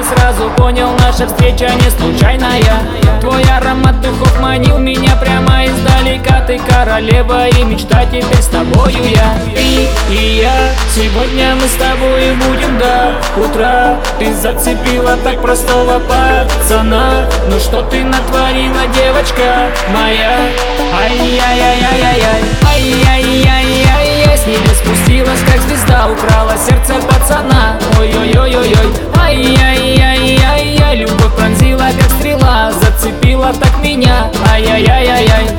сразу понял, наша встреча не случайная. Твой аромат духов манил меня прямо издалека. Ты королева и мечта, теперь с тобою я. Ты и я, сегодня мы с тобой будем до утра. Ты зацепила так простого пацана. Ну что ты натворила, девочка моя? Ай-яй-яй-яй-яй-яй, ай-яй-яй-яй-яй. С небес спустилась, как звезда, украла сердце пацана. Ой-ой-ой-ой-ой, ай-яй-яй-яй-яй. Любовь пронзила, как стрела, зацепила так меня. Ай-яй-яй-яй-яй.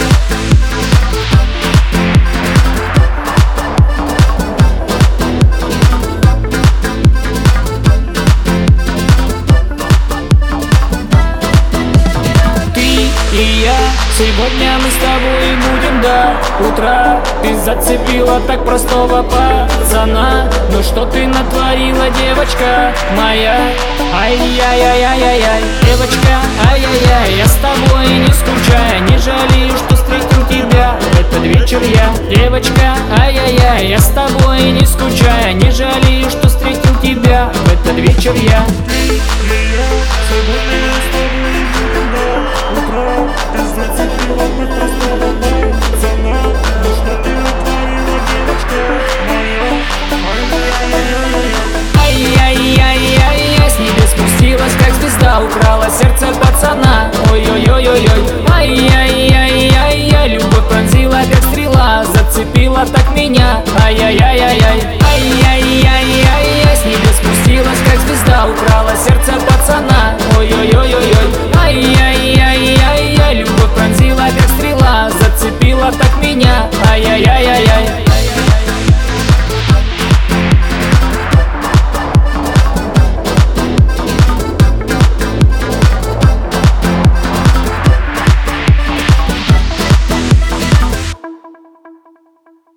И я, сегодня мы с тобой будем до утра. Ты зацепила так простого пацана. Ну что ты натворила, девочка моя? Ай-яй-яй-яй-яй-яй. Девочка, ай-яй-яй, я с тобой не скучаю, не жалею, что встретил тебя в этот вечер я. Девочка, ай-яй-яй, я с тобой не скучаю, не жалею, что встретил тебя в этот вечер я. Ай-яй-яй-яй-яй, с небес спустилась, как звезда, украла сердце пацана. Ой-ой-ой-ой-ой, ай-яй-яй-яй-яй. Любовь пронзила, как стрела, зацепила так меня. Ай-яй-яй-яй-яй, ай-яй-яй-яй-яй. С небес спустилась, как звезда, украла сердце пацана. Ой-ой-ой-ой-ой, ай-яй-яй.